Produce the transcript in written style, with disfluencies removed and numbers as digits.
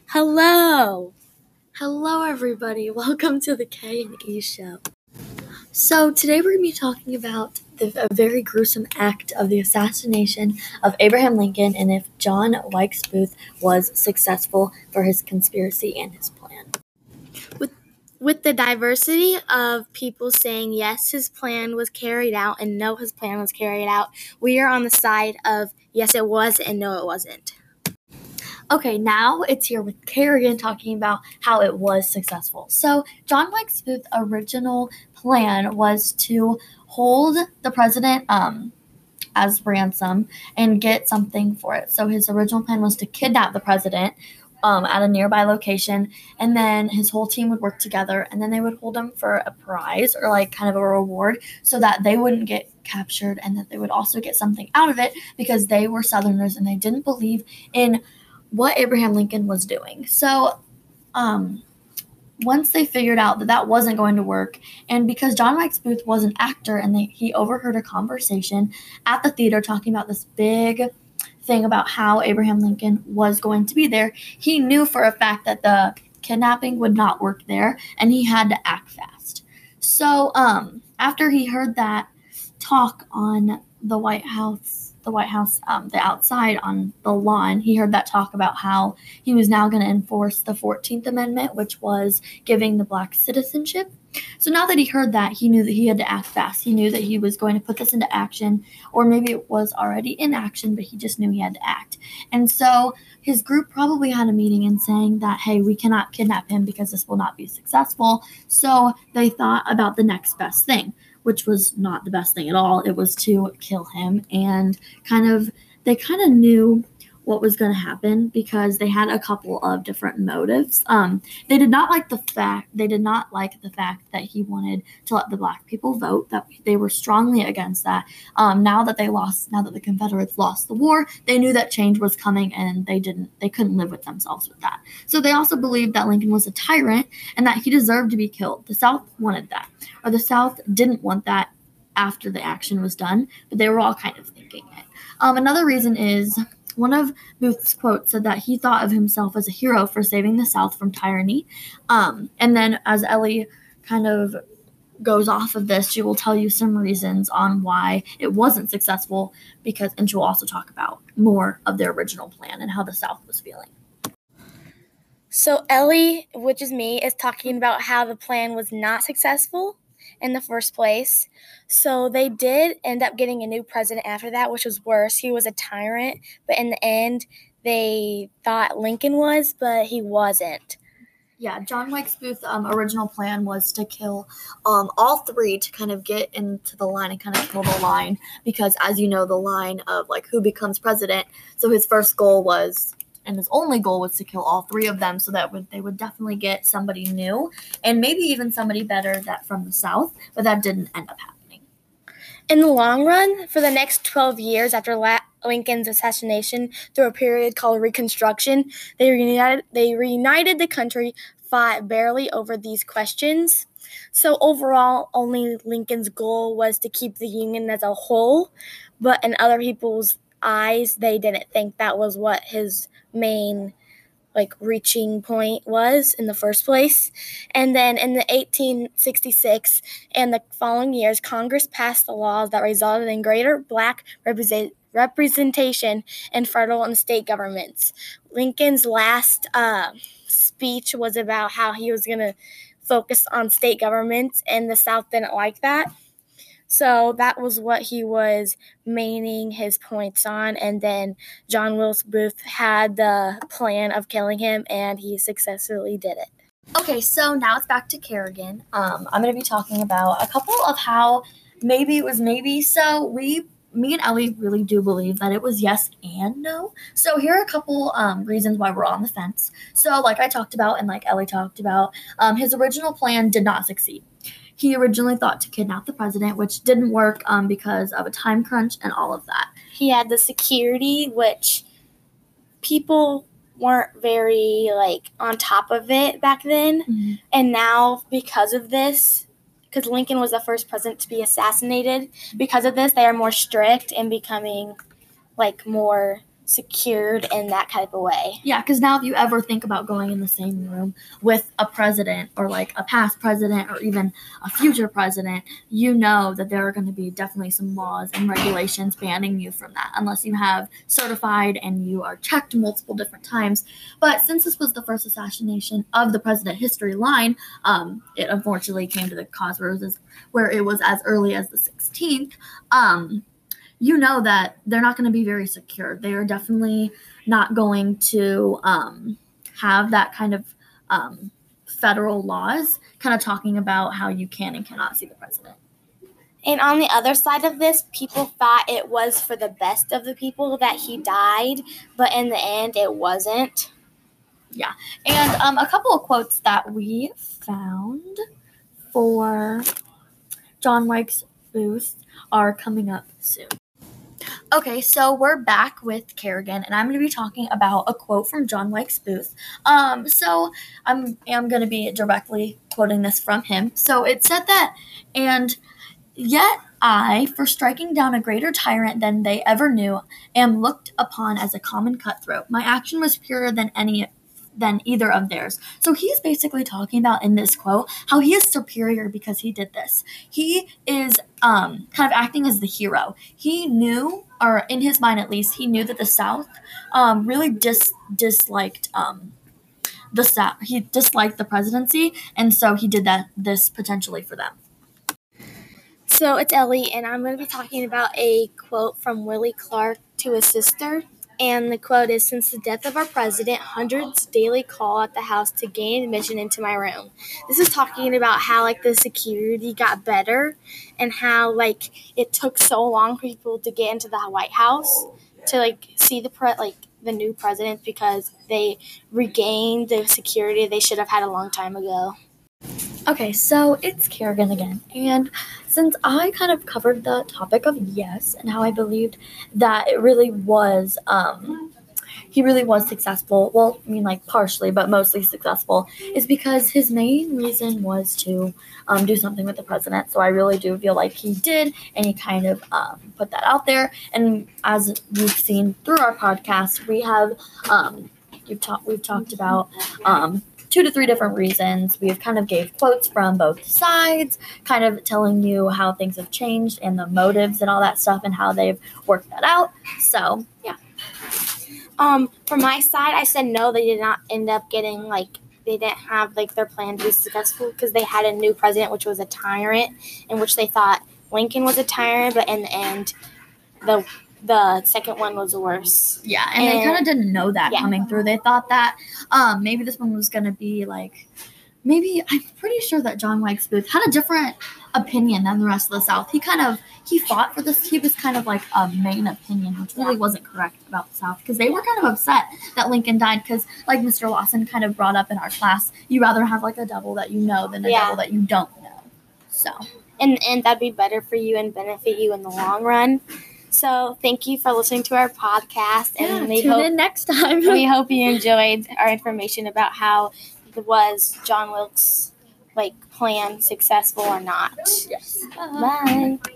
Hello! Hello, everybody. Welcome to the K&E Show. So, today we're going to be talking about a very gruesome act of the assassination of Abraham Lincoln and if John Wilkes Booth was successful for his conspiracy and his plan. With the diversity of people saying yes, his plan was carried out and no, his plan was carried out, we are on the side of yes, it was and no, it wasn't. Okay, now it's here with Kerrigan talking about how it was successful. So John Wilkes Booth's original plan was to hold the president as ransom and get something for it. So his original plan was to kidnap the president at a nearby location, and then his whole team would work together, and then they would hold him for a prize or like kind of a reward so that they wouldn't get captured and that they would also get something out of it because they were Southerners and they didn't believe in what Abraham Lincoln was doing. So once they figured out that that wasn't going to work, and because John Wilkes Booth was an actor and he overheard a conversation at the theater talking about this big thing about how Abraham Lincoln was going to be there, he knew for a fact that the kidnapping would not work there and he had to act fast. So after he heard that talk on the White House, the outside on the lawn, he heard that talk about how he was now going to enforce the 14th Amendment, which was giving the blacks citizenship. So now that he heard that, he knew that he had to act fast. He knew that he was going to put this into action, or maybe it was already in action, but he just knew he had to act. And so his group probably had a meeting and saying that, hey, we cannot kidnap him because this will not be successful. So they thought about the next best thing, which was not the best thing at all. It was to kill him, and they kind of knew what was going to happen because they had a couple of different motives. They did not like the fact that he wanted to let the black people vote. That they were strongly against that. Now that the Confederates lost the war, they knew that change was coming, and they couldn't live with themselves with that. So they also believed that Lincoln was a tyrant and that he deserved to be killed. The South wanted that, or the South didn't want that after the action was done, but they were all kind of thinking it. Another reason is one of Booth's quotes said that he thought of himself as a hero for saving the South from tyranny. And then as Ellie kind of goes off of this, she will tell you some reasons on why it wasn't successful and she will also talk about more of their original plan and how the South was feeling. So Ellie, which is me, is talking about how the plan was not successful in the first place. So they did end up getting a new president after that, which was worse. He was a tyrant, but in the end, they thought Lincoln was, but he wasn't. Yeah, John Wilkes Booth's original plan was to kill all three to kind of get into the line and kind of kill the line because, as you know, the line of like who becomes president. So his first goal was, and his only goal was to kill all three of them so that they would definitely get somebody new and maybe even somebody better from the South, but that didn't end up happening. In the long run, for the next 12 years after Lincoln's assassination, through a period called Reconstruction, they reunited the country, fought barely over these questions. So overall, only Lincoln's goal was to keep the Union as a whole, but in other people's eyes, they didn't think that was what his main reaching point was in the first place. And then in the 1866 and the following years, Congress passed the laws that resulted in greater black representation in federal and state governments. Lincoln's last speech was about how he was going to focus on state governments, and the South didn't like that. So that was what he was maining his points on. And then John Wilkes Booth had the plan of killing him, and he successfully did it. Okay, so now it's back to Kerrigan. I'm going to be talking about a couple of how maybe it was maybe. So me and Ellie really do believe that it was yes and no. So here are a couple reasons why we're on the fence. So like I talked about and like Ellie talked about, his original plan did not succeed. He originally thought to kidnap the president, which didn't work because of a time crunch and all of that. He had the security, which people weren't very on top of it back then. Mm-hmm. And now because of this, because Lincoln was the first president to be assassinated, because of this, they are more strict and becoming more secured in that type of way. Yeah, because now if you ever think about going in the same room with a president or like a past president or even a future president, you know that there are going to be definitely some laws and regulations banning you from that unless you have certified and you are checked multiple different times. But since this was the first assassination of the president history line, it unfortunately came to the cause where it was as early as the 16th. You know that they're not going to be very secure. They are definitely not going to have that kind of federal laws kind of talking about how you can and cannot see the president. And on the other side of this, people thought it was for the best of the people that he died, but in the end, it wasn't. Yeah. And a couple of quotes that we found for John Wilkes Booth are coming up soon. Okay, so we're back with Kerrigan, and I'm going to be talking about a quote from John Wilkes Booth. So I'm going to be directly quoting this from him. So it said that, and yet I, for striking down a greater tyrant than they ever knew, am looked upon as a common cutthroat. My action was purer than either of theirs. So he's basically talking about in this quote how he is superior because he did this. He is kind of acting as the hero. He knew, or in his mind at least, he knew that the South really disliked the South. He disliked the presidency, and so he did this potentially for them. So it's Ellie, and I'm going to be talking about a quote from Willie Clark to his sister. And the quote is, "Since the death of our president, hundreds daily call at the house to gain admission into my room." This is talking about how, like, the security got better and how, like, it took so long for people to get into the White House to, like, see the new president because they regained the security they should have had a long time ago. Okay, so it's Kerrigan again, and since I kind of covered the topic of yes and how I believed that it really was, he really was successful, well, I mean, like, partially, but mostly successful, is because his main reason was to do something with the president, so I really do feel like he did, and he kind of put that out there, and as you've seen through our podcast, we have, we've talked about 2 to 3 different reasons. We've kind of gave quotes from both sides, kind of telling you how things have changed and the motives and all that stuff and how they've worked that out. So, yeah. From my side, I said no, they did not end up getting, they didn't have, their plan to be successful because they had a new president, which was a tyrant, in which they thought Lincoln was a tyrant, but in the end, the second one was worse. Yeah, and they kind of didn't know that coming through. They thought that maybe this one was going to be maybe I'm pretty sure that John Wilkes Booth had a different opinion than the rest of the South. He fought for this. He was kind of like a main opinion, which really wasn't correct about the South because they were kind of upset that Lincoln died because, like Mr. Lawson kind of brought up in our class, you rather have a devil that you know than a devil that you don't know. So. And that'd be better for you and benefit you in the long run. So thank you for listening to our podcast, and tune in next time. We hope you enjoyed our information about how was John Wilkes' plan successful or not. Yes. Bye.